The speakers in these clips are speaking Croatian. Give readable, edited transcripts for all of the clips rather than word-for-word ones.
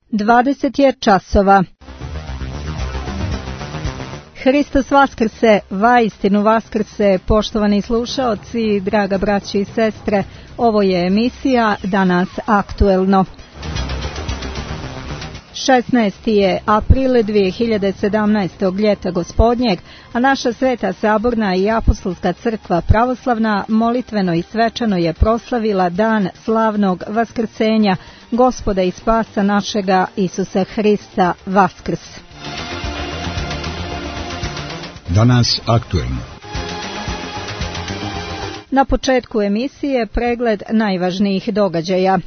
20 je časova. Hristos vaskrse, vaistinu vaskrse, poštovani slušaoci, draga braći i sestre, ovo je emisija Danas aktuelno. 16. je april 2017. ljeta gospodnjeg, a naša Sveta Saborna i Apostolska crkva pravoslavna molitveno i svečano je proslavila dan slavnog vaskrsenja Gospoda i Spasa našega Isusa Hrista Vaskrs. Danas aktuelno. Na početku emisije pregled najvažnijih događaja.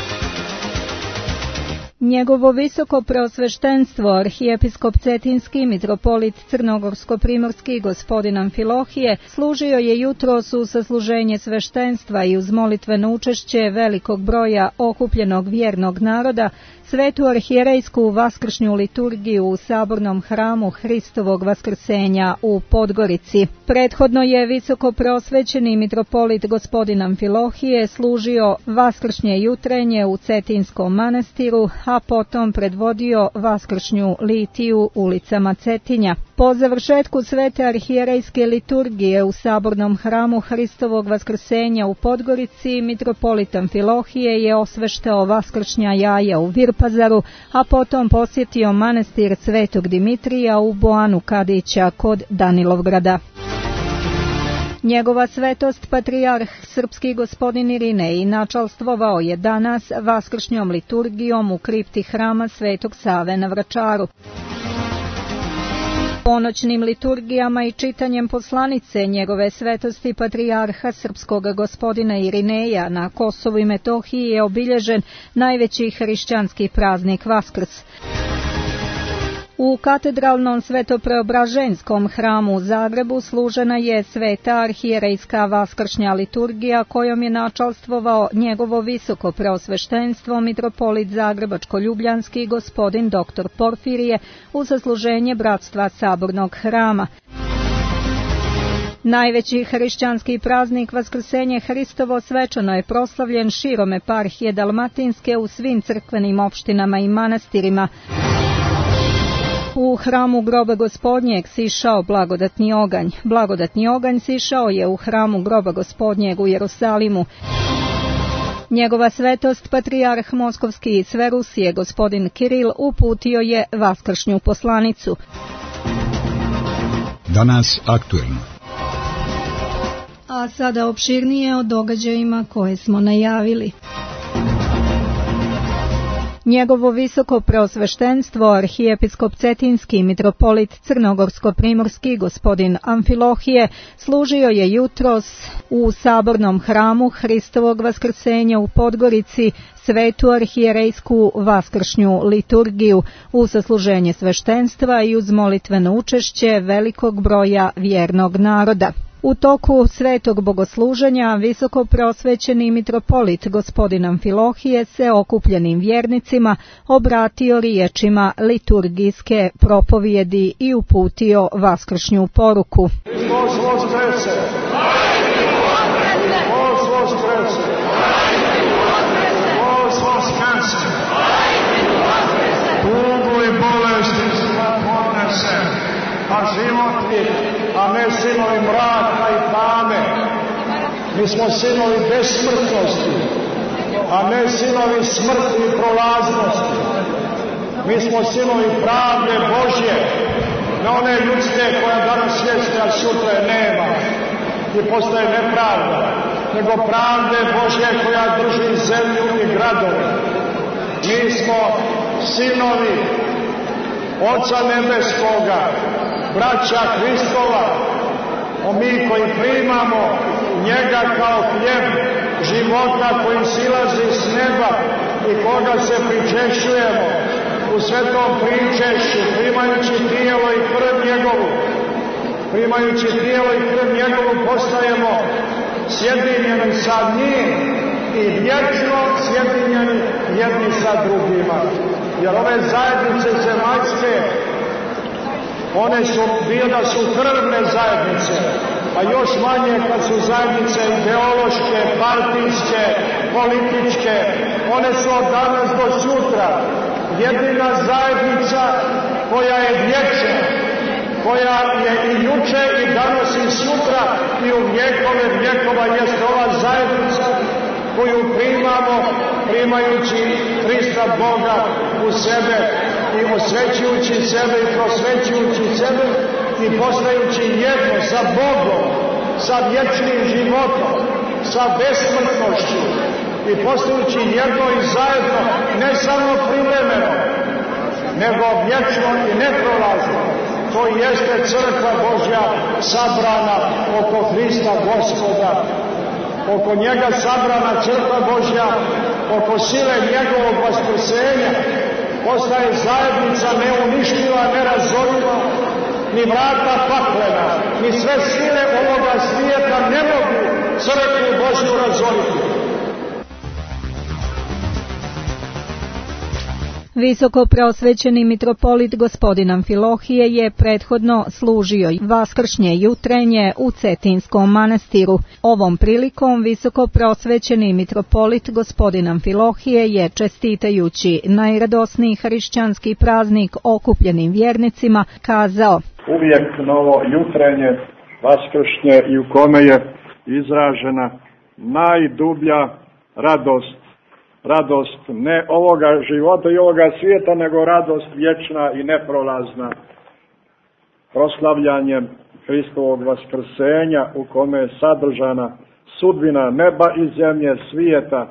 Njegovo visoko preosveštenstvo, arhijepiskop Cetinski, mitropolit Crnogorsko-primorski, gospodin Amfilohije, služio je jutros u sasluženje sveštenstva i uz molitveno učešće velikog broja okupljenog vjernog naroda svetu arhijerejsku vaskršnju liturgiju u sabornom hramu Hristovog vaskrsenja u Podgorici. Prethodno je visoko preosvećeni mitropolit gospodin Amfilohije služio vaskršnje jutrenje u Cetinskom manastiru, a potom predvodio vaskršnju litiju ulicama Cetinja. Po završetku svete arhijerejske liturgije u sabornom hramu Hristovog vaskrsenja u Podgorici, mitropolit Amfilohije je osveštao vaskršnja jaja u Virpazaru, a potom posjetio manastir Svetog Dimitrija u Boanu Kadića kod Danilovgrada. Njegova svetost patrijarh srpski gospodin Irinej načalstvovao je danas vaskršnjom liturgijom u kripti hrama Svetog Save na Vračaru. Ponoćnim liturgijama i čitanjem poslanice njegove svetosti patrijarha srpskog gospodina Irineja na Kosovu i Metohiji je obilježen najveći hrišćanski praznik Vaskrs. U katedralnom svetopreobraženskom hramu u Zagrebu služena je sveta arhijerejska vaskršnja liturgija kojom je načalstvovao njegovo visoko preosveštenstvo mitropolit Zagrebačko-ljubljanski gospodin dr. Porfirije u zasluženje bratstva sabornog hrama. Najveći hrišćanski praznik Vaskrsenje Hristovo svečano je proslavljen širom eparhije Dalmatinske u svim crkvenim opštinama i manastirima. U hramu groba gospodnjeg sišao blagodatni oganj. Blagodatni oganj sišao je u hramu groba gospodnjeg u Jerusalimu. Njegova svetost patrijarh Moskovski i sve Rusije gospodin Kiril uputio je vaskršnju poslanicu. Danas aktuelno. A sada opširnije o događajima koje smo najavili. Njegovo visoko preosveštenstvo, arhijepiskop Cetinski, mitropolit Crnogorsko-primorski, gospodin Amfilohije, služio je jutros u sabornom hramu Hristovog vaskrsenja u Podgorici svetu arhijerejsku vaskršnju liturgiju u sasluženje sveštenstva i uz molitveno učešće velikog broja vjernog naroda. U toku svetog bogosluženja visoko preosvećeni mitropolit gospodin Amfilohije se okupljenim vjernicima obratio riječima liturgijske propovjedi i uputio vaskršnju poruku. A ne sinovi mraka i tame. Mi smo sinovi besmrtnosti, a ne sinovi smrti i prolaznosti. Mi smo sinovi pravde Božje, na one ljudske koja danas jeste, a sutra je nema i postaje nepravda, nego pravde Božje koja drži zemlju i gradove. Mi smo sinovi Oca Nebeskoga, braća Hristova, mi koji primamo njega kao hljeb života koji silazi s neba i koga se pričešćujemo u svetom pričešću, primajući tijelo i krv njegovu. Primajući tijelo i krv njegovu postajemo sjedinjeni sa njim i vječno sjedinjeni jedni sa drugima. Jer ove zajednice zemaljske, one su bile su krvne zajednice, a još manje kad su zajednice ideološke, partijske, političke. One su od danas do sutra jedina zajednica koja je vječna, koja je i juče i danas i sutra i u vjekove vjekova, jeste ova zajednica koju primamo primajući Hrista Boga u sebe i osvećujući sebe i prosvećujući sebe i postajući jedno sa Bogom, sa vječnim životom, sa besmrtnošću i postajući jedno i zajedno, ne samo privremeno, nego vječno i neprolazno. To jeste crkva Božja sabrana oko Hrista Gospoda, oko njega sabrana crkva Božja, oko sile njegovog vaskrsenja, postaje zajednica neuništiva, nerazoriva, ni vrata paklena, ni sve sile ovoga svijeta ne mogu crkvu Božju razoriti. Visoko preosvećeni mitropolit gospodin Amfilohije je prethodno služio vaskršnje jutrenje u Cetinskom manastiru. Ovom prilikom visoko preosvećeni mitropolit gospodin Amfilohije je, čestitajući najradosniji hrišćanski praznik okupljenim vjernicima, kazao: Uvijek novo jutrenje vaskršnje i u kome je izražena najdublja radost ne ovoga života i ovoga svijeta, nego radost vječna i neprolazna, proslavljanjem Hristovog vaskrsenja u kome je sadržana sudbina neba i zemlje, svijeta,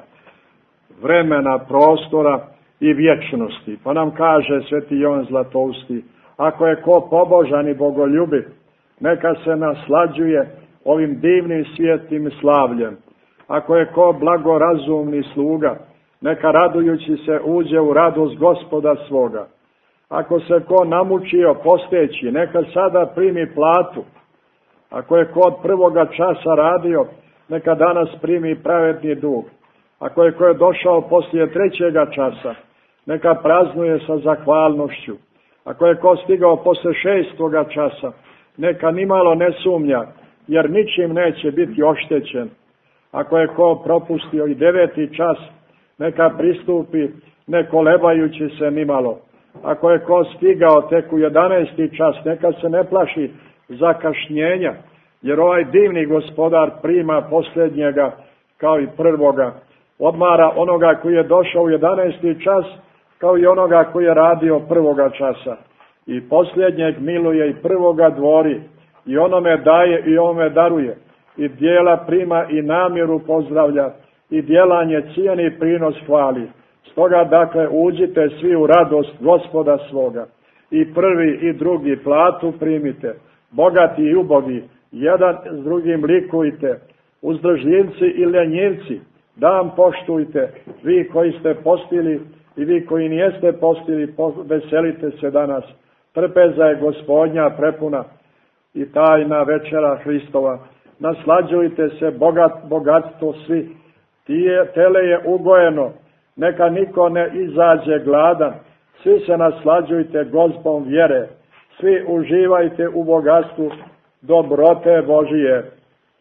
vremena, prostora i vječnosti. Pa nam kaže sveti Jovan Zlatousti: ako je ko pobožan i bogoljubiv, neka se naslađuje ovim divnim svijetim slavljem. Ako je ko blagorazumni sluga, neka radujući se uđe u radost Gospoda svoga. Ako se ko namučio posteći, neka sada primi platu. Ako je ko od prvoga časa radio, neka danas primi pravedni dug. Ako je ko je došao poslije trećega časa, neka praznuje sa zahvalnošću. Ako je ko stigao poslije šestoga časa, neka nimalo ne sumnja, jer ničim neće biti oštećen. Ako je ko propustio i 9. čas, neka pristupi ne kolebajući se nimalo. Ako je ko stigao tek u 11. čas, neka se ne plaši zakašnjenja, jer ovaj divni gospodar prima posljednjega kao i prvoga. Odmara onoga koji je došao u 11. čas, kao i onoga koji je radio prvoga časa. I posljednjeg miluje i prvoga dvori, i onome daje i onome daruje. I djela prima i namjeru pozdravlja, i djelanje cijeni prinos hvali. Stoga dakle uđite svi u radost Gospoda svoga. I prvi i drugi platu primite, bogati i ubogi, jedan s drugim likujte, uzdržljivci i ljenjivci, dan poštujte, vi koji ste postili i vi koji nijeste postili, veselite se danas. Trpeza je Gospodnja prepuna i tajna večera Hristova. Naslađujte se bogatstvo svi. Tele je ugojeno, neka niko ne izađe gladan. Svi se naslađujte gozbom vjere. Svi uživajte u bogatstvu dobrote Božije.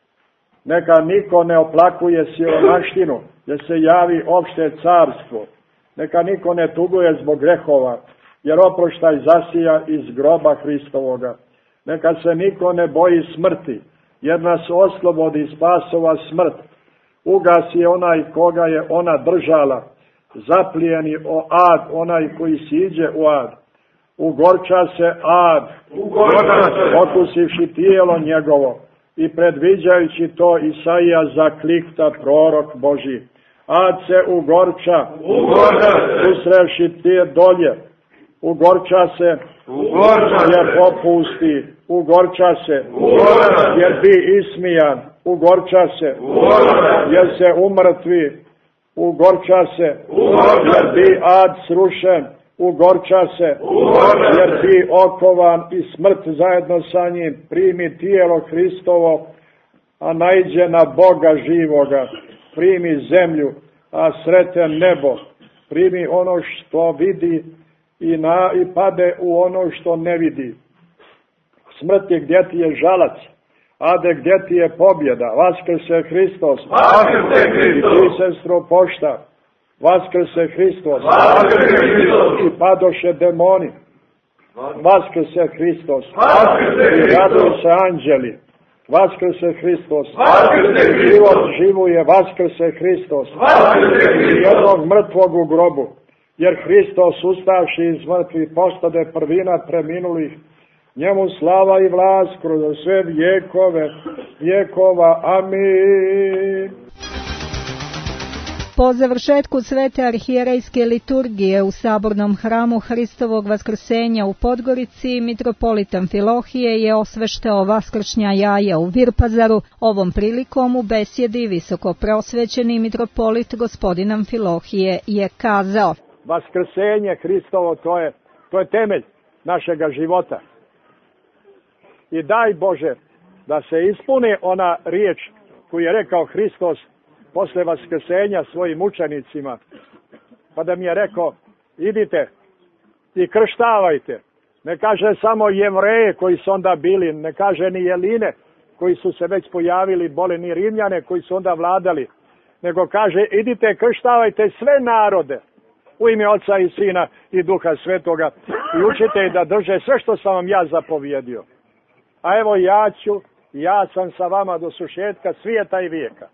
Neka niko ne oplakuje siromaštinu, jer se javi opšte carstvo. Neka niko ne tuguje zbog grehova, jer oproštaj zasija iz groba Hristovoga. Neka se niko ne boji smrti, jer nas oslobodi spasova smrt. Ugasi onaj koga je ona držala, zaplijeni ad onaj koji siđe u ad. Ugorča se ad, okusivši tijelo njegovo, i predviđajući to Isaija zaklikta prorok Božji. Ad se ugorča, usrevši tije dolje, ugorča se, jer popusti, ugorča se, jer bi ismijan, ugorča se, jer se umrtvi, ugorča se, jer bi ad srušen, ugorča se, jer bi okovan i smrt zajedno sa njim, primi tijelo Hristovo, a naiđe na Boga živoga, primi zemlju, a sreten nebo, primi ono što vidi i pade u ono što ne vidi. Smrti, gdje ti je žalac? Ade, gdje ti je pobjeda? Vaskrse Hristos! I ti, sestro, pošta, Vaskrse Hristos. I padoše demoni. Vaskrse Hristos. I raduju se anđeli. Vaskrse Hristos. Život živuje. Vaskrse Hristos. I jednog mrtvog u grobu. Jer Hristos ustavši iz mrtvih postade prvina preminulih. Njemu slava i vlast kroz sve vjekove vjekova. Amin. Po završetku svete arhijerejske liturgije u sabornom hramu Hristovog vaskrsenja u Podgorici, mitropolit Amfilohije je osveštao vaskršnja jaja u Virpazaru. Ovom prilikom u besjedi visoko prosvećeni mitropolit gospodin Amfilohije je kazao: Vaskrsenje Hristovo, to je temelj našega života. I daj Bože da se ispuni ona riječ koju je rekao Hristos posle vaskrsenja svojim učenicima, pa da mi je rekao: idite i krštavajte. Ne kaže samo Jevreje koji su onda bili, ne kaže ni Jeline koji su se već pojavili, boli ni Rimljane koji su onda vladali, nego kaže: idite krštavajte sve narode u ime Oca i Sina i Duha Svetoga i učite ih da drže sve što sam vam ja zapovjedio. A evo ja sam sa vama do sušetka svijeta i vijeka.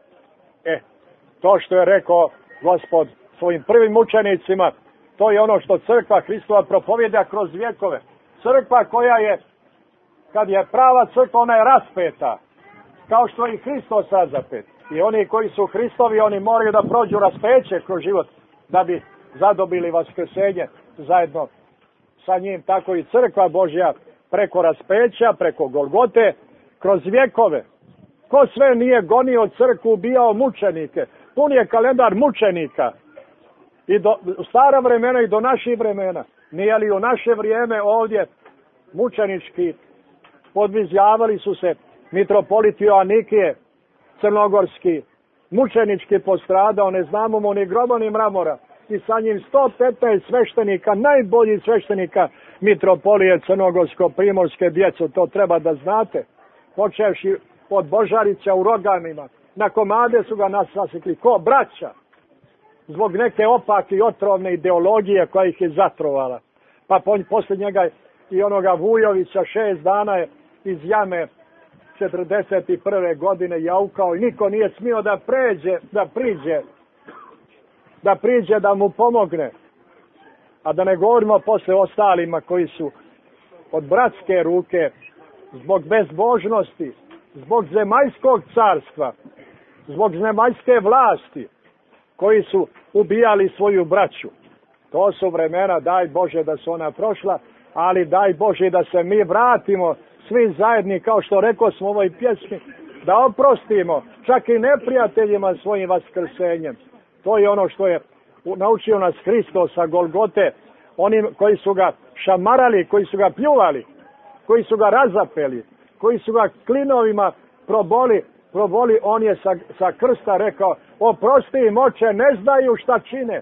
To što je rekao Gospod svojim prvim učenicima, to je ono što crkva Hristova propovjeda kroz vjekove. Crkva koja je, kad je prava crkva, ona je raspeta, kao što je i Hristos razapet. I oni koji su Hristovi, oni moraju da prođu raspeće kroz život, da bi zadobili vaskrsenje zajedno sa njim. Tako i crkva Božja preko raspeća, preko Golgote, kroz vjekove. Ko sve nije gonio crkvu, ubijao mučenike. Pun je kalendar mučenika. I do stara vremena i do naših vremena. Nije li u naše vrijeme ovdje mučenički podvizjavali su se mitropoliti Joanikije, crnogorski, mučenički postradao, ne znamo mu ni groba ni mramora. I sa njim 115 sveštenika, najboljih sveštenika mitropolije crnogorsko-primorske, djeco, to treba da znate. Počevši od Božarića u Roganima, na komade su ga nasasjekli, ko braća, zbog neke opake i otrovne ideologije koja ih je zatrovala. Pa poslije njega i onoga Vujovića 6 dana je iz jame 41. godine jaukao i niko nije smio da priđe da mu pomogne. A da ne govorimo posle ostalima koji su od bratske ruke, zbog bezbožnosti, zbog zemaljskog carstva, zbog zemaljske vlasti, koji su ubijali svoju braću. To su vremena, daj Bože da su ona prošla, ali daj Bože da se mi vratimo svi zajedni, kao što rekao smo u ovoj pjesmi, da oprostimo čak i neprijateljima svojim vaskrsenjem. To je ono što je naučio nas Hristos sa Golgote, oni koji su ga šamarali, koji su ga pljuvali, koji su ga razapeli, koji su ga klinovima proboli, on je sa krsta rekao: oprosti im, Oče, ne znaju šta čine.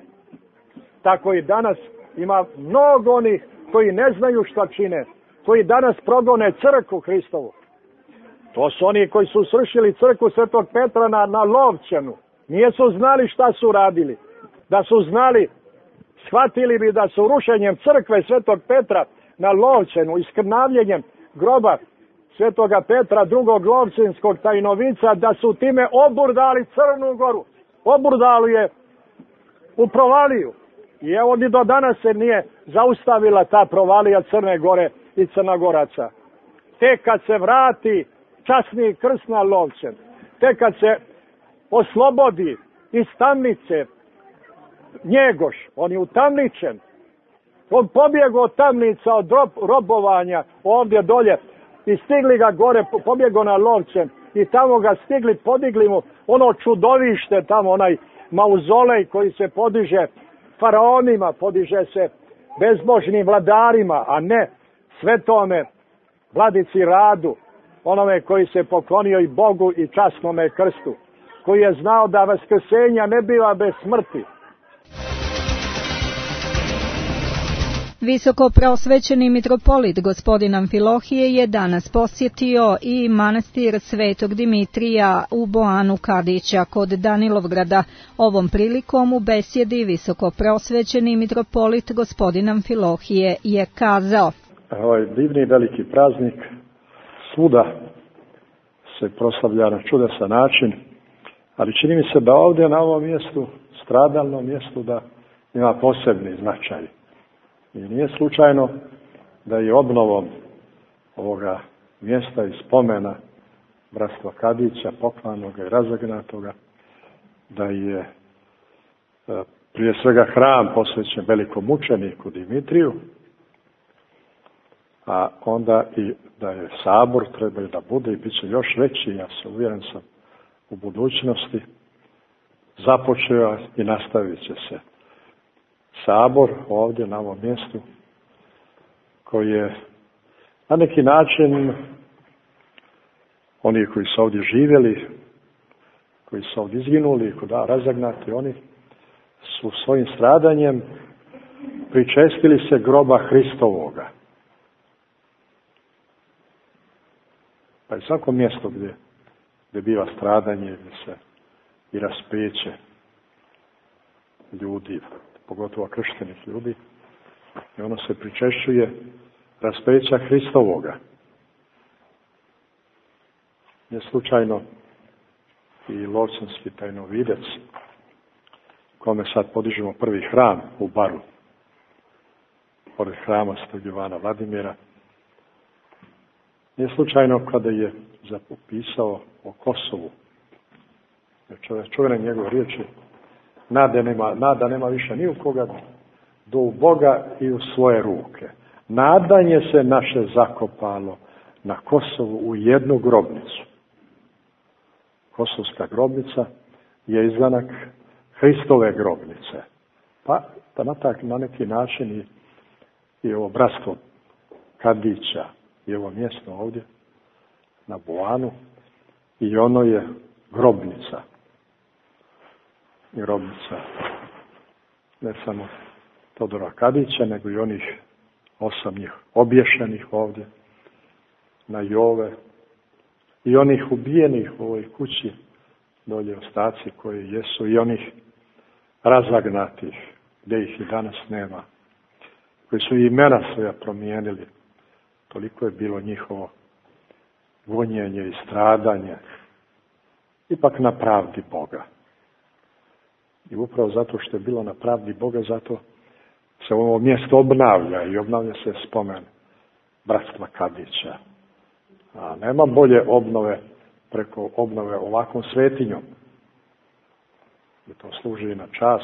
Tako i danas ima mnogo onih koji ne znaju šta čine, koji danas progone crkvu Hristovu. To su oni koji su srušili crkvu Svetog Petra na Lovćenu. Nisu znali šta su radili. Da su znali, shvatili bi da su rušenjem crkve Svetog Petra na Lovćenu, iskrnavljenjem groba Svetoga Petra, drugog Lovćenskog tajnovica, da su time oburdali Crnu Goru. Oburdali je u provaliju. I evo ni do danas se nije zaustavila ta provalija Crne Gore i Crnogoraca. Tek kad se vrati časni krst na Lovćen, tek kad se oslobodi iz tamnice Njegoš, on je utamničen. On pobjegao od tamnica, od robovanja ovdje dolje i stigli ga gore, pobjegao na Lovćen i tamo ga stigli, podigli mu ono čudovište tamo, onaj mauzolej koji se podiže faraonima, podiže se bezbožnim vladarima, a ne svetome vladici Radu, onome koji se poklonio i Bogu i časnome krstu, koji je znao da vaskrsenja ne biva bez smrti. Visoko preosvećeni mitropolit gospodin Amfilohije je danas posjetio i manastir Svetog Dimitrija u Boanu Kadića kod Danilovgrada. Ovom prilikom u besjedi visoko preosvećeni mitropolit gospodin Amfilohije je kazao: Ovaj divni veliki praznik svuda se proslavlja na čudesan način, ali čini mi se da ovdje na ovom mjestu, stradalnom mjestu, da ima posebni značaj. I nije slučajno da je obnovom ovoga mjesta i spomena bratstva Kadića, poklanoga i razagnatoga, da je prije svega hram posvećen velikom mučeniku Dimitriju, a onda i da je sabor treba da bude i bit će još veći, ja sam uvjeren sam, u budućnosti, započeo i nastavit će se sabor ovdje na ovom mjestu, koji je na neki način oni koji su ovdje živjeli, koji su ovdje izginuli, razagnati, oni su svojim stradanjem pričestili se groba Hristovoga. Pa je svako mjesto gdje biva stradanje, gdje se i raspeće ljudi, pogotovo krštenih ljudi, i ono se pričešćuje raspeća Hristovoga. Nije slučajno i Lovćanski tajnovidec, kome sad podižemo prvi hram u Baru, pored hrama Svetog Jovana Vladimira. Nije slučajno kada je zapisao o Kosovu, čuvene njegove riječi: nada nema više ni u koga, do u Boga i u svoje ruke. Nadanje se naše zakopalo na Kosovu u jednu grobnicu. Kosovska grobnica je izdanak Hristove grobnice. Pa na neki način i ovo bratstvo Kadića i ovo mjesto ovdje na Boanu, i ono je grobnica. Grobnica ne samo Todora Kadića, nego i onih 8 njih obješenih ovdje na Jove, i onih ubijenih u ovoj kući dolje ostaci koji jesu, i onih razagnatih gdje ih i danas nema, koji su imena svoja promijenili. Toliko je bilo njihovo gonjenje i stradanje, ipak na pravdi Boga. I upravo zato što je bilo na pravdi Boga, zato se ovo mjesto obnavlja i obnavlja se spomen bratstva Kadića. A nema bolje obnove preko obnove ovakvom svetinjom. I to služi na čast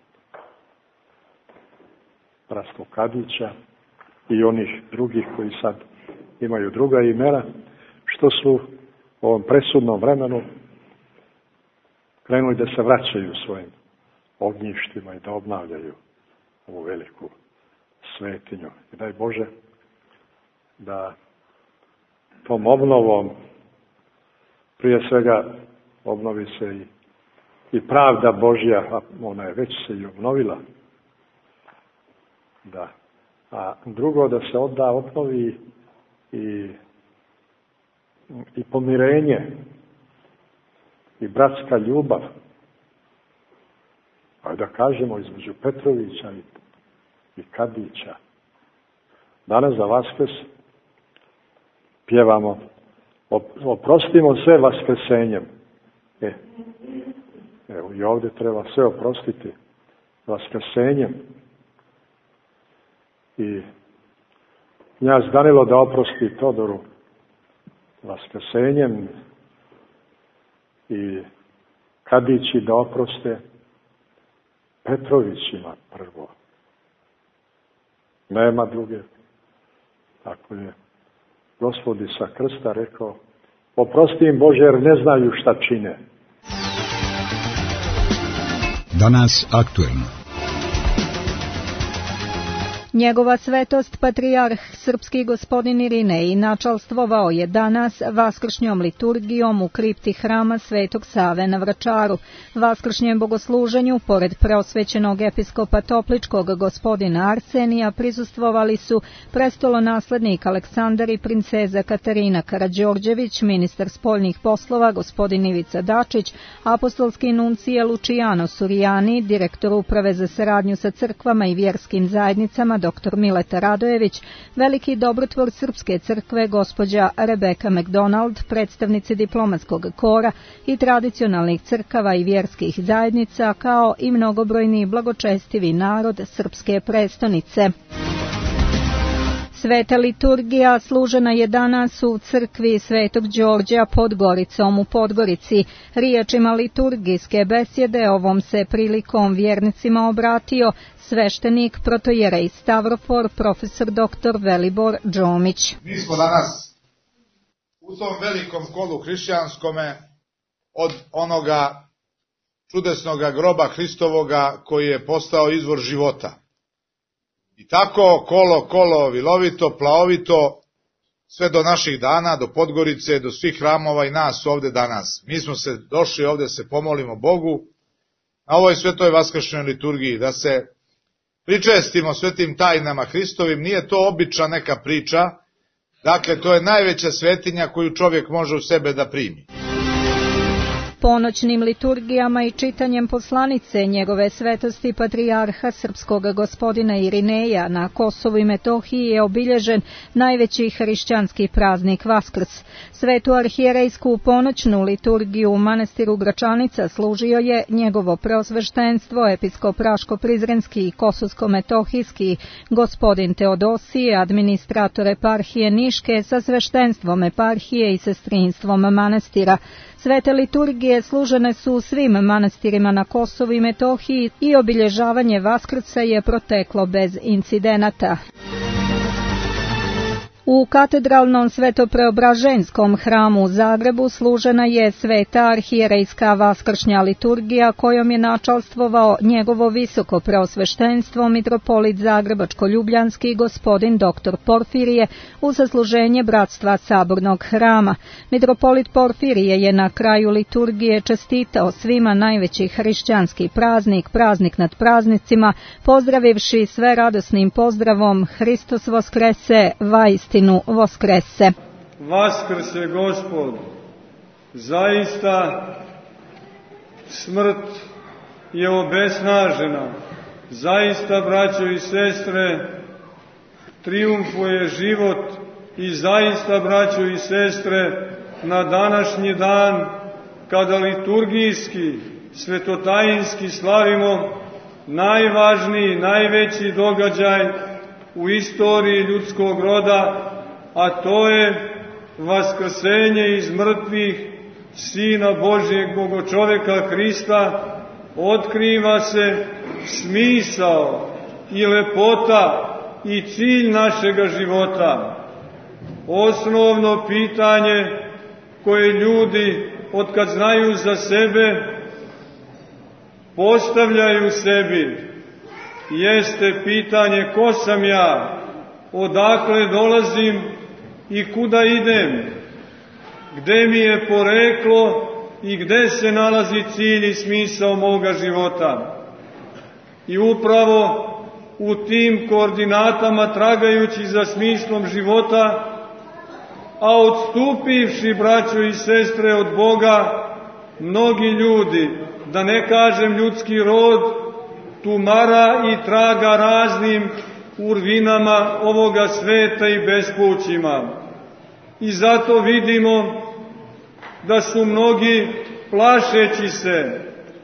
bratstvo Kadića i onih drugih koji sad imaju druga imena, što su u ovom presudnom vremenu krenuli da se vraćaju svojim ognjištima i da obnavljaju ovu veliku svetinju. I daj Bože da tom obnovom prije svega obnovi se i pravda Božja, a ona je već se i obnovila. Da. A drugo, da se obnovi i pomirenje i bratska ljubav. Pa da kažemo između Petrovića i Kadića. Danas za Vaskrs pjevamo: oprostimo sve vaskrsenjem. Evo i ovdje treba sve oprostiti vaskrsenjem. I knjaz Danilo da oprosti Todoru vaskrsenjem, i Kadići da oproste Petrovićima prvo. Nema druge. Tako je Gospod sa krsta rekao: oprosti im Bože, jer ne znaju šta čine. Danas aktuelno. Njegova svetost patrijarh srpski gospodin Irinej načalstvovao je danas vaskršnjom liturgijom u kripti hrama Svetog Save na Vračaru. Vaskršnjem bogosluženju, pored preosvećenog episkopa Topličkog gospodina Arsenija, prisustvovali su prestolonaslednik Aleksandar i princeza Katarina Karađorđević, ministar spoljnih poslova gospodin Ivica Dačić, apostolski nuncije Lučijano Surijani, direktor uprave za saradnju sa crkvama i vjerskim zajednicama dr. Mileta Radojević, veliki dobrotvor Srpske crkve gospođa Rebeka McDonald, predstavnici diplomatskog kora i tradicionalnih crkava i vjerskih zajednica, kao i mnogobrojni blagočestivi narod Srpske prestonice. Sveta liturgija služena je danas u crkvi Svetog Đorđa pod Goricom u Podgorici. Riječima liturgijske besjede ovom se prilikom vjernicima obratio sveštenik protojerej Stavrofor, profesor dr. Velibor Džomić. Mi smo danas u tom velikom kolu hrišćanskome od onoga čudesnoga groba Hristovoga koji je postao izvor života. I tako kolo vilovito, plaovito, sve do naših dana, do Podgorice, do svih hramova i nas ovde danas. Mi smo se došli ovde se pomolimo Bogu na ovoj svetoj vaskršnjoj liturgiji, da se pričestimo svetim tajnama Hristovim. Nije to obična neka priča, dakle to je najveća svetinja koju čovjek može u sebe da primi. Ponoćnim liturgijama i čitanjem poslanice njegove svetosti patrijarha srpskog gospodina Irineja na Kosovu i Metohiji je obilježen najveći hrišćanski praznik Vaskrs. Svetu arhijerejsku ponoćnu liturgiju u manastiru Gračanica služio je njegovo preosveštenstvo, episkop Raško-Prizrenski i Kosovsko-Metohijski gospodin Teodosije, administrator eparhije Niške sa sveštenstvom eparhije i sestrinstvom manastira. Svete liturgije služene su u svim manastirima na Kosovu i Metohiji i obilježavanje Vaskrsa je proteklo bez incidenata. U katedralnom Svetopreobraženskom hramu u Zagrebu služena je sveta arhijerejska vaskršnja liturgija kojom je načalstvovao njegovo visoko preosveštenstvo mitropolit Zagrebačko-Ljubljanski gospodin dr. Porfirije u zasluženje bratstva Sabornog hrama. Mitropolit Porfirije je na kraju liturgije čestitao svima najveći hrišćanski praznik, praznik nad praznicima, pozdravivši sve radosnim pozdravom Hristos Voskrese, vaistinu Voskrese. Vaskrse Gospod, zaista smrt je obesnažena, zaista, braćo i sestre, trijumfuje život i zaista, braćo i sestre, na današnji dan, kada liturgijski, svetotajinski slavimo najvažniji, najveći događaj u istoriji ljudskog roda, a to je vaskrsenje iz mrtvih Sina Božjeg Bogočoveka Hrista, otkriva se smisao i lepota i cilj našega života. Osnovno pitanje koje ljudi, otkad znaju za sebe, postavljaju sebi, jeste pitanje ko sam ja, odakle dolazim i kuda idem, gde mi je poreklo i gde se nalazi cilj i smisao moga života. I upravo u tim koordinatama, tragajući za smislom života, a odstupivši, braćo i sestre, od Boga, mnogi ljudi, da ne kažem ljudski rod, tumara i traga raznim urvinama ovoga sveta i bespućima. I zato vidimo da su mnogi, plašeći se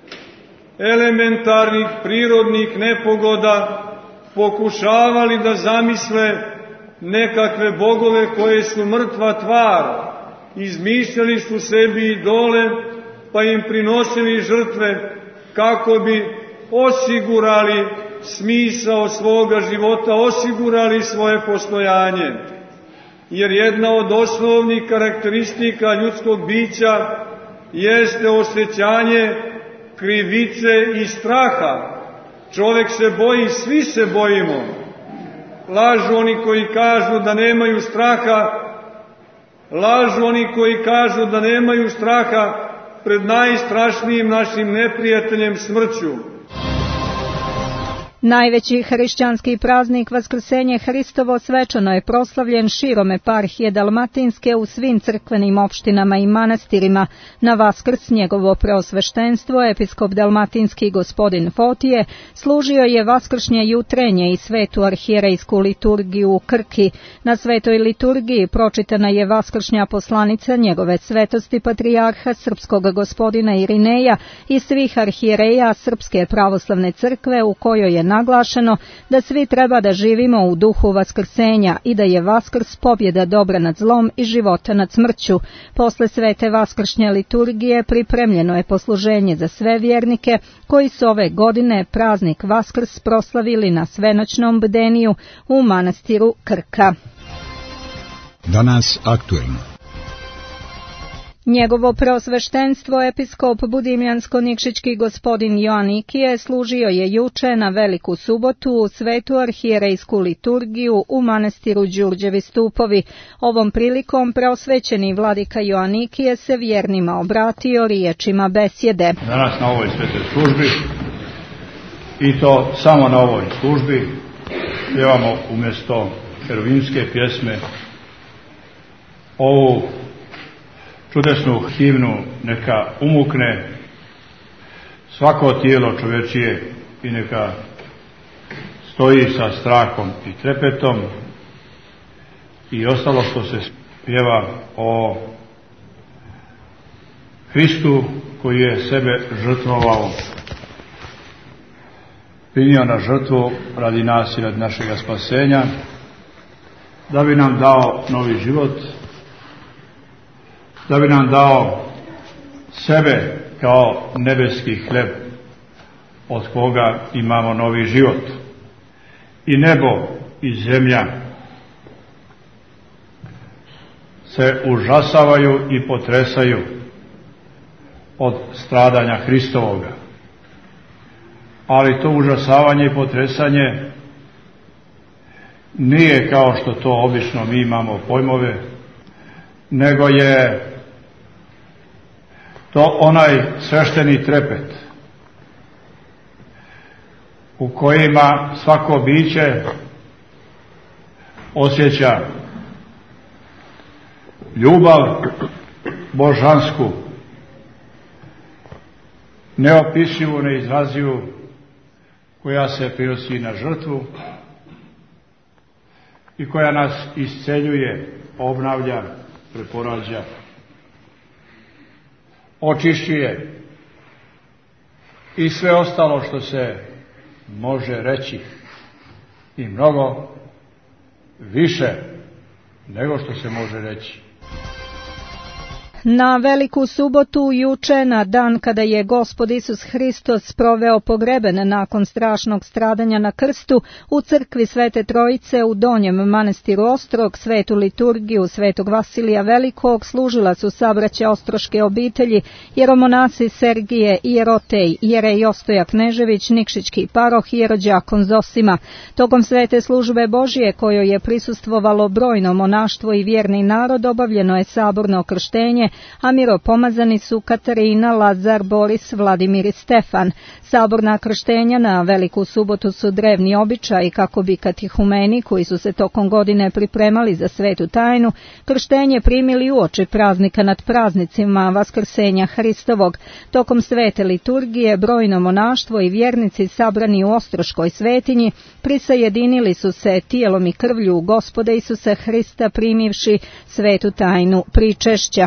elementarnih prirodnih nepogoda, pokušavali da zamisle nekakve bogove koje su mrtva tvar, izmišljali su sebi idole, pa im prinosili žrtve kako bi osigurali smisao svoga života, osigurali svoje postojanje. Jer jedna od osnovnih karakteristika ljudskog bića jeste osjećanje krivice i straha. Čovjek se boji, svi se bojimo. lažu oni koji kažu da nemaju straha, lažu oni koji kažu da nemaju straha pred najstrašnijim našim neprijateljem smrću. Najveći hrišćanski praznik Vaskrsenje Hristovo svečano je proslavljen širom eparhije Dalmatinske u svim crkvenim opštinama i manastirima. Na Vaskrs njegovo preosveštenstvo, episkop dalmatinski gospodin Fotije, služio je vaskršnje jutrenje i svetu arhijerejsku liturgiju u Krki. Na svetoj liturgiji pročitana je vaskršnja poslanica njegove svetosti patrijarha srpskog gospodina Irineja i svih arhijereja Srpske pravoslavne crkve, u kojoj je naglašeno da svi treba da živimo u duhu vaskrsenja i da je Vaskrs pobjeda dobra nad zlom i života nad smrću. Posle svete vaskršnje liturgije pripremljeno je posluženje za sve vjernike koji su ove godine praznik Vaskrs proslavili na svenoćnom bdeniju u manastiru Krka. Danas aktuelno. Njegovo preosveštenstvo episkop budimljansko-nikšićki gospodin Joanikije služio je juče na Veliku subotu u svetu arhijerejsku liturgiju u manastiru Đurđevi stupovi. Ovom prilikom preosvećeni vladika Joanikije se vjernima obratio riječima besjede. Danas na ovoj svetoj službi, i to samo na ovoj službi, pjevamo umjesto heruvimske pjesme ovu čudesnu himnu neka umukne svako tijelo čovječije i neka stoji sa strahom i trepetom i ostalo što se pjeva o Hristu koji je sebe žrtvovao, primio na žrtvu radi nas i radi našega spasenja, da bi nam dao novi život, da bi nam dao sebe kao nebeski hleb od koga imamo novi život. I nebo i zemlja se užasavaju i potresaju od stradanja Hristovoga. Ali to užasavanje i potresanje nije kao što to obično mi imamo pojmove, nego je to onaj svešteni trepet u kojima svako biće osjeća ljubav božansku, neopisivu, neizrazivu, koja se prinosi na žrtvu i koja nas isceljuje, obnavlja, preporađa, očišćuje i sve ostalo što se može reći i mnogo više nego što se može reći. Na Veliku subotu juče, na dan kada je Gospod Isus Hristos proveo pogreben nakon strašnog stradanja na krstu, u crkvi Svete Trojice u Donjem manastiru Ostrog svetu liturgiju Svetog Vasilija Velikog služila su sabraća ostroške obitelji, jeromonasi Sergije, Jerotej, Jerej Ostoja Knežević, Nikšićki paroh i jerođakon Zosima. Tokom svete službe Božije, kojoj je prisustvovalo brojno monaštvo i vjerni narod, obavljeno je saborno krštenje, a miropomazani su Katarina, Lazar, Boris, Vladimir i Stefan. Saborna krštenja na Veliku subotu su drevni običaj kako bi katihumeni koji su se tokom godine pripremali za svetu tajnu krštenje primili uoči praznika nad praznicima Vaskrsenja Hristovog. Tokom svete liturgije brojno monaštvo i vjernici sabrani u Ostroškoj svetinji prisajedinili su se tijelom i krvlju Gospoda Isusa Hrista primivši svetu tajnu pričešća.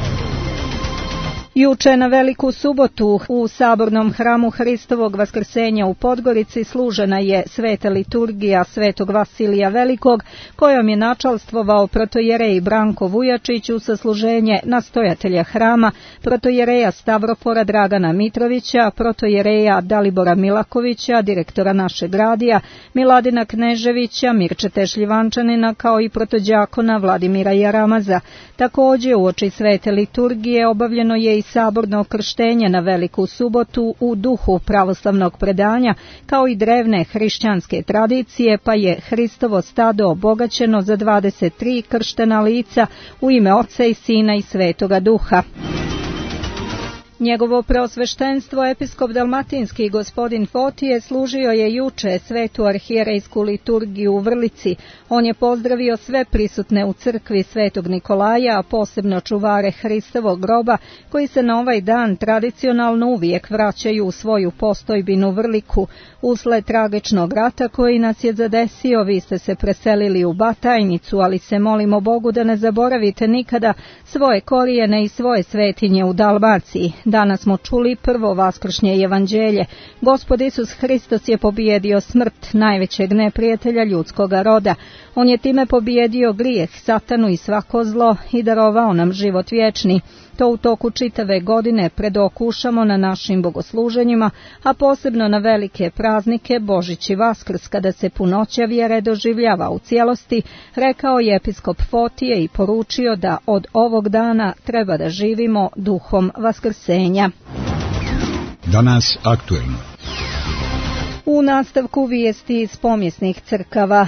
Juče na Veliku subotu u sabornom hramu Hristovog Vaskrsenja u Podgorici služena je sveta liturgija Svetog Vasilija Velikog, kojom je načalstvovao protojerej Branko Vujačić uz sasluženje nastojatelja hrama, protojereja Stavropora Dragana Mitrovića, protojereja Dalibora Milakovića, direktora našeg radija, Miladina Kneževića, Mirčete Šljivančanina, kao i protođakona Vladimira Jaramaza. Također uoči svete liturgije obavljeno je i i saborno krštenje na Veliku subotu u duhu pravoslavnog predanja, kao i drevne hrišćanske tradicije, pa je Hristovo stado obogaćeno za 23 krštena lica u ime Oca i Sina i Svetoga Duha. Njegovo preosveštenstvo episkop dalmatinski gospodin Fotije služio je juče svetu arhijerejsku liturgiju u Vrlici. On je pozdravio sve prisutne u crkvi Svetog Nikolaja, a posebno čuvare Hristovog groba, koji se na ovaj dan tradicionalno uvijek vraćaju u svoju postojbinu Vrliku. Usled tragičnog rata koji nas je zadesio, vi ste se preselili u Batajnicu, ali se molimo Bogu da ne zaboravite nikada svoje korijene i svoje svetinje u Dalmaciji. Danas smo čuli prvo vaskršnje evanđelje. Gospod Isus Hristos je pobijedio smrt, najvećeg neprijatelja ljudskoga roda. On je time pobijedio grijeh, satanu i svako zlo i darovao nam život vječni. To u toku čitave godine predokušamo na našim bogosluženjima, a posebno na velike praznike Božić i Vaskrs, kada se punoća vjere doživljava u cijelosti, rekao je episkop Fotije i poručio da od ovog dana treba da živimo duhom vaskrsenja. Danas aktuelno. U nastavku vijesti iz pomjesnih crkava.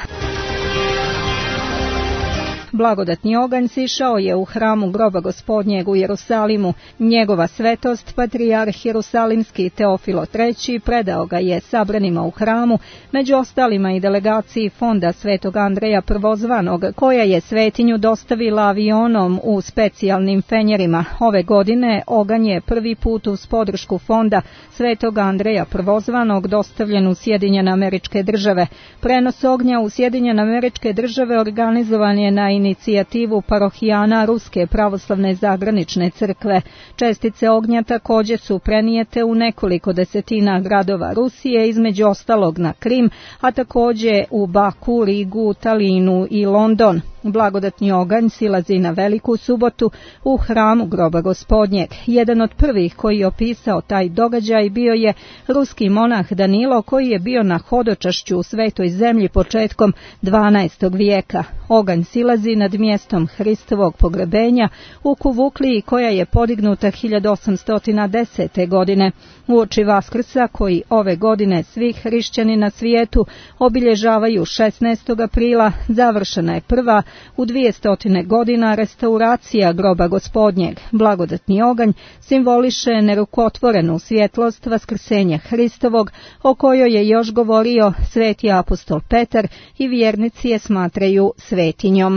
Blagodatni oganj sišao je u hramu groba Gospodnjeg u Jerusalimu. Njegova svetost, patrijarh Jerusalimski Teofilo III, predao ga je sabranima u hramu, među ostalima i delegaciji Fonda Svetog Andreja Prvozvanog, koja je svetinju dostavila avionom u specijalnim fenjerima. Ove godine oganj je prvi put uz podršku Fonda Svetog Andreja Prvozvanog dostavljen u Sjedinjene Američke Države. Prenos ognja u Sjedinjene Američke Države organizovan je na inicijativu parohijana Ruske pravoslavne zagranične crkve. Čestice ognja također su prenijete u nekoliko desetina gradova Rusije, između ostalog na Krim, a također u Baku, Rigu, Talinu i London. Blagodatni oganj silazi na Veliku subotu u hramu groba Gospodnjeg. Jedan od prvih koji je opisao taj događaj bio je ruski monah Danilo, koji je bio na hodočašću u Svetoj zemlji početkom 12. vijeka. Oganj silazi nad mjestom Hristovog pogrebenja u Kuvukliji, koja je podignuta 1810. godine. Uoči Vaskrsa, koji ove godine svi hrišćani na svijetu obilježavaju 16. aprila, završena je prva u 200 godina restauracija groba Gospodnjeg. Blagodatni oganj simboliše nerukotvorenu svjetlost vaskrsenja Hristovog, o kojoj je još govorio sveti apostol Petar, i vjernici je smatraju svetinjom.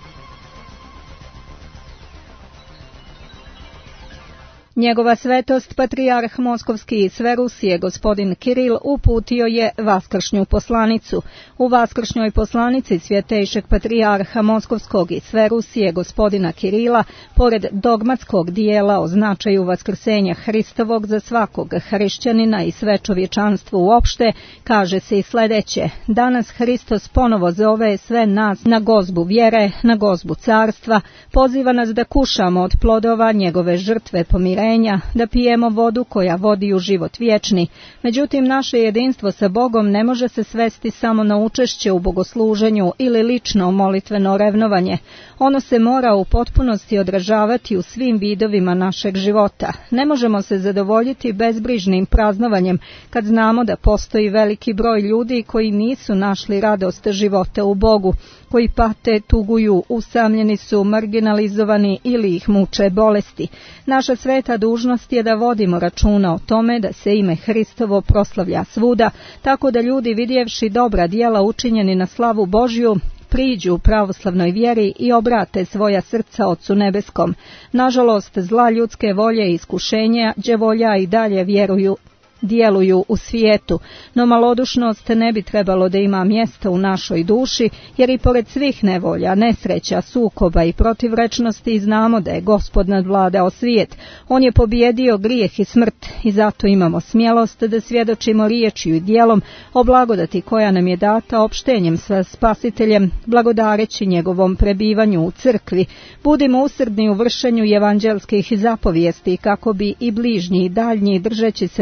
Njegova svetost, patrijarh Moskovski i sve Rusije, gospodin Kiril, uputio je vaskršnju poslanicu. U vaskršnjoj poslanici svjetejšeg patrijarha Moskovskog i sve Rusije, gospodina Kirila, pored dogmatskog dijela o značaju vaskrsenja Hristovog za svakog hrišćanina i sve čovječanstvo uopšte, kaže se i sljedeće: danas Hristos ponovo zove sve nas na gozbu vjere, na gozbu carstva, poziva nas da kušamo od plodova njegove žrtve pomirenja, da pijemo vodu koja vodi u život vječni. Međutim, naše jedinstvo sa Bogom ne može se svesti samo na učešće u bogosluženju ili lično molitveno revnovanje. Ono se mora u potpunosti odražavati u svim vidovima našeg života. Ne možemo se zadovoljiti bezbrižnim praznovanjem kad znamo da postoji veliki broj ljudi koji nisu našli radost života u Bogu, koji pate, tuguju, usamljeni su, marginalizovani ili ih muče bolesti. Naša sveta dužnost je da vodimo računa o tome da se ime Hristovo proslavlja svuda, tako da ljudi, vidjevši dobra djela učinjeni na slavu Božju, priđu u pravoslavnoj vjeri i obrate svoja srca Ocu nebeskom. Nažalost, zla ljudske volje i iskušenja đevolja i dalje djeluju u svijetu, no malodušnost ne bi trebalo da ima mjesta u našoj duši, jer i pored svih nevolja, nesreća, sukoba i protivrečnosti znamo da je Gospod nadvladao svijet. On je pobijedio grijeh i smrt i zato imamo smjelost da svjedočimo riječju i djelom o blagodati koja nam je data opštenjem sa Spasiteljem, blagodareći njegovom prebivanju u crkvi. Budimo usrdni u vršenju evanđelskih zapovijesti kako bi i bližnji i daljnji, držeći se našeg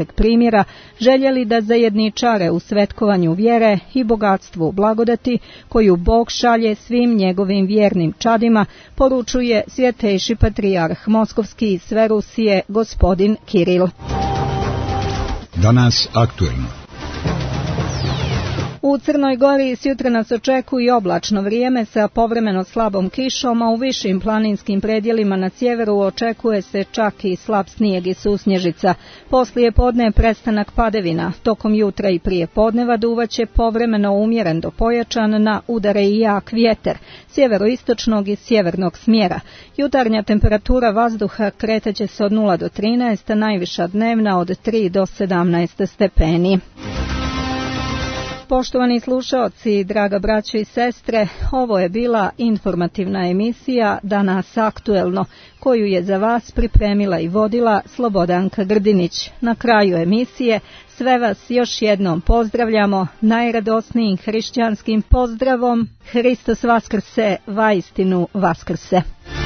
Božjeg primjera, željeli da zajedničare u svetkovanju vjere i bogatstvu blagodati koju Bog šalje svim njegovim vjernim čadima, poručuje svjetejši patrijarh Moskovski i sve Rusije, gospodin Kiril. Danas aktuelno. U Crnoj Gori sjutra nas očekuje oblačno vrijeme sa povremeno slabom kišom, a u višim planinskim predjelima na sjeveru očekuje se čak i slab snijeg i susnježica. Poslije podne prestanak padevina. Tokom jutra i prije podneva duvaće povremeno umjeren do pojačan, na udare i jak vjetar, sjeveroistočnog i sjevernog smjera. Jutarnja temperatura vazduha kretaće se od 0 do 13, najviša dnevna od 3 do 17 stepeni. Poštovani slušaoci, draga braćo i sestre, ovo je bila informativna emisija Danas aktuelno, koju je za vas pripremila i vodila Slobodanka Grdinić. Na kraju emisije sve vas još jednom pozdravljamo najradosnijim hrišćanskim pozdravom: Hristos Vaskrse, vaistinu Vaskrse.